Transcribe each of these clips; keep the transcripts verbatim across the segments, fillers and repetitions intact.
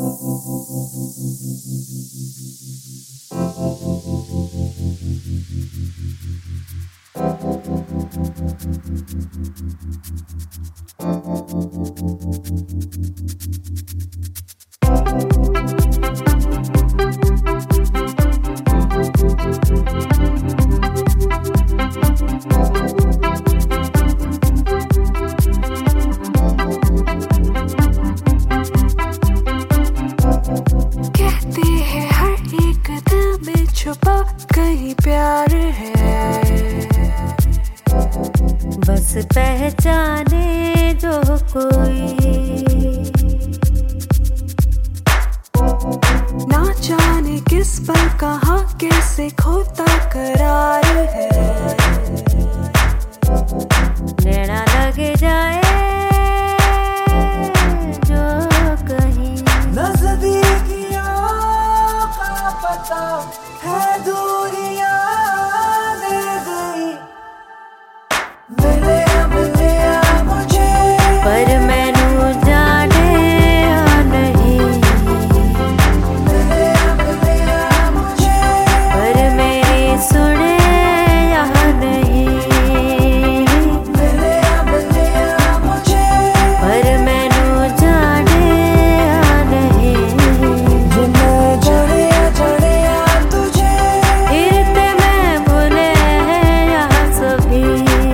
कहीं प्यार है, बस पहचाने जो कोई, ना जाने किस पल कहाँ कैसे खोता करार है। नैना लग जाए जो कहीं, नजदीकियों का पता है दूरियां दे गई। मिले मिले मुझे पर मैनू जाने या नहीं, मिले मिले मुझे पर मेरी सुने या नहीं, मिले मिले मुझे पर मैनू जाने या नहीं। जिन्हें जड़े जड़े तुझे फिरते मैं भूले यहाँ सभी,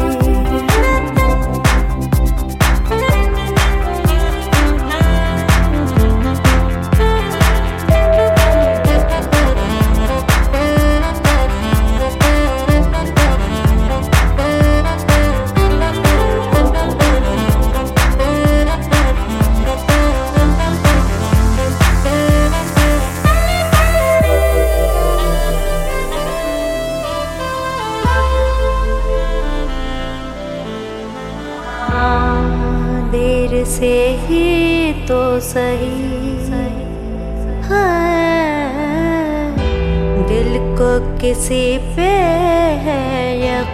देर से ही तो सही, हाँ, दिल को किसी पे है यकीन।